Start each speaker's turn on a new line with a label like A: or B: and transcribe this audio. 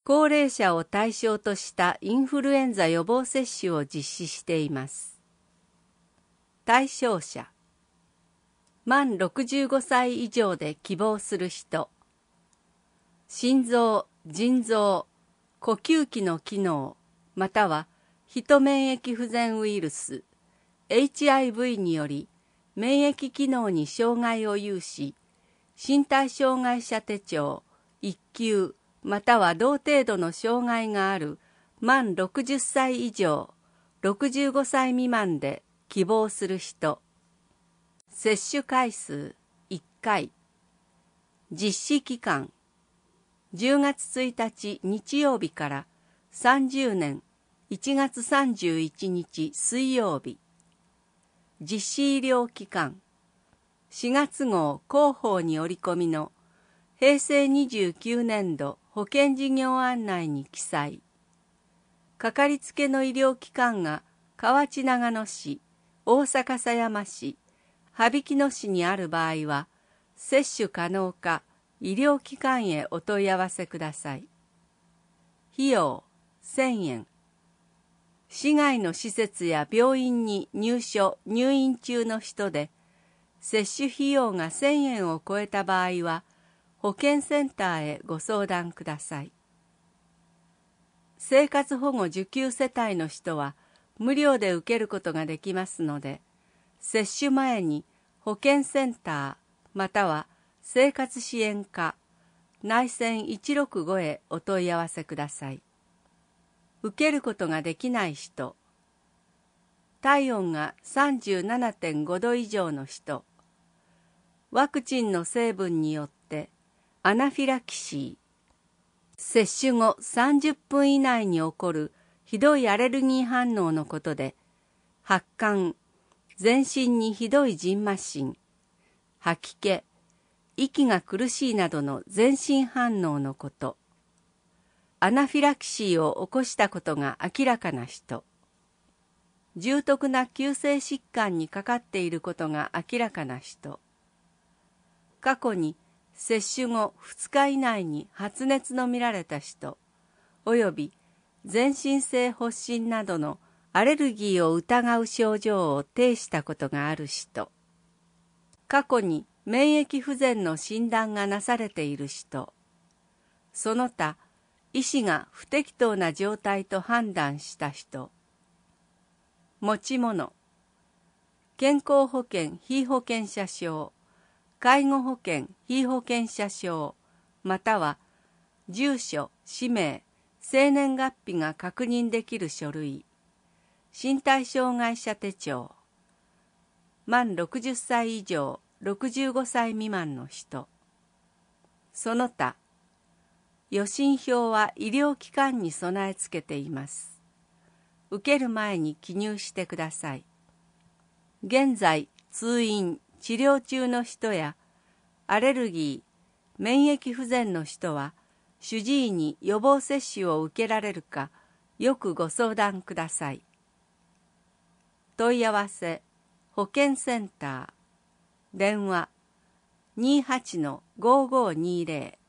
A: 高齢者を対象としたインフルエンザ予防接種を実施しています。対象者、満65歳以上で希望する人、心臓、腎臓、呼吸器の機能、またはヒト免疫不全ウイルス、HIV により免疫機能に障害を有し、身体障害者手帳1級または同程度の障害がある満60歳以上、65歳未満で希望する人。接種回数1回。実施期間10月1日日曜日から30年1月31日水曜日。実施医療機関4月号広報に折り込みの平成29年度保険事業案内に記載。かかりつけの医療機関が河内長野市、大阪狭山市、羽曳野市にある場合は、接種可能か医療機関へお問い合わせください。費用1000円。市外の施設や病院に入院中の人で、接種費用が1000円を超えた場合は、保健センターへご相談ください。生活保護受給世帯の人は無料で受けることができますので、接種前に保健センターまたは生活支援課内線165へお問い合わせください。受けることができない人、体温が 37.5 度以上の人、ワクチンの成分によってアナフィラキシー、接種後30分以内に起こるひどいアレルギー反応のことで、発汗、全身にひどいじんましん、吐き気、息が苦しいなどの全身反応のこと、アナフィラキシーを起こしたことが明らかな人、重篤な急性疾患にかかっていることが明らかな人、過去に接種後2日以内に発熱の見られた人、および全身性発疹などのアレルギーを疑う症状を呈したことがある人、過去に免疫不全の診断がなされている人、その他医師が不適当な状態と判断した人、持ち物、健康保険被保険者証、介護保険被保険者証、または住所、氏名、生年月日が確認できる書類、身体障害者手帳、満60歳以上、65歳未満の人、その他、予診票は医療機関に備え付けています。受ける前に記入してください。現在、通院、治療中の人や、アレルギー、免疫不全の人は、主治医に予防接種を受けられるか、よくご相談ください。問い合わせ、保健センター、電話、28-5520